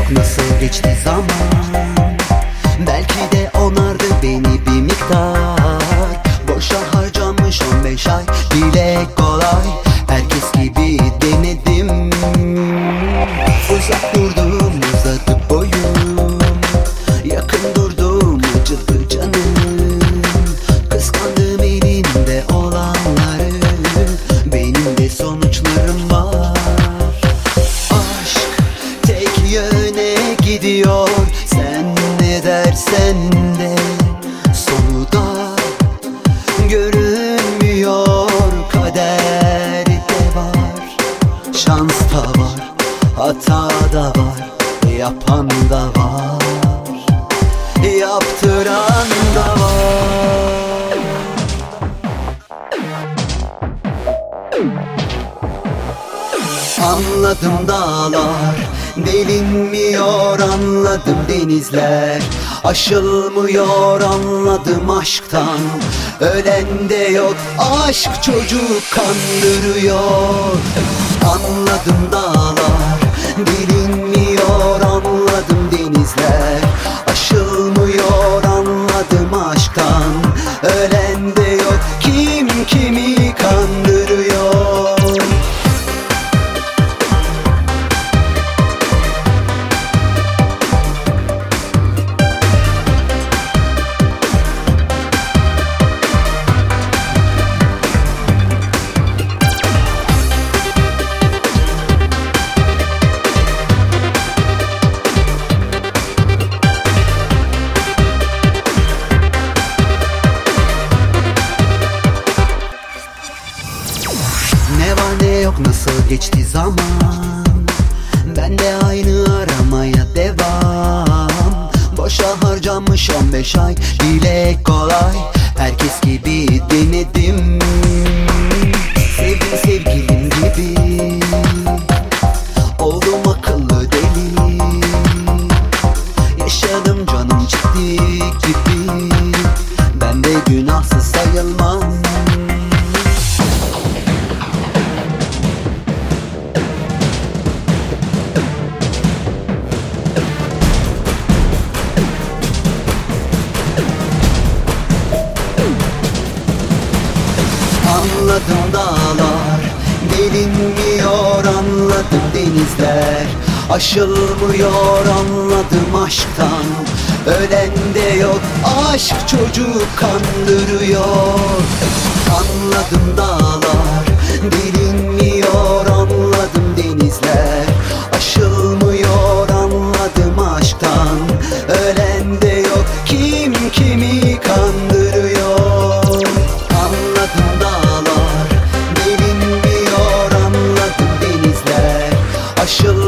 yok nasıl geçti zaman. Belki de onardı beni bir miktar. Boşa harcanmış 15 ay, dile kolay. Herkes gibi denedim. Uzak durdum, uzadı boyum. Yakın durdum, acıdı canım. Kıskandım elimde olanları. Benim de sonuçlarım var. Aşk tek yöne gidiyor. Sen ne dersen de sonu da görünmüyor. Kader de var, şans da var, hata da var, yapan da var, yaptıran da var. Anladım dağlar delinmiyor, anladım denizler aşılmıyor, anladım aşktan ölen de yok. Aşk çocuk kandırıyor. Anladım dağlar delinmiyor, anladım denizler aşılmıyor, anladım aşktan ölen de yok. Kim kimi kandırıyor? Ne var ne yok nasıl geçti zaman. Ben de aynı aramaya devam. Boşa harcanmış 15 ay, dile kolay. Herkes gibi denedim. Sevdim sevgilim gibi. Oldum akıllı deli. Yaşadım canım ciddi gibi. Ben de günahsız sayılmam. Anladım dağlar delinmiyor, anladım denizler aşılmıyor, anladım aşktan ölen de yok. Aşk çocuk kandırıyor. Anladım dağlar delinmiyor, anladım denizler aşılmıyor, anladım aşktan ölen de yok. Kim kimi kandırıyor? Anladım dağlar delinmiyor, anladım denizler aşılıyor.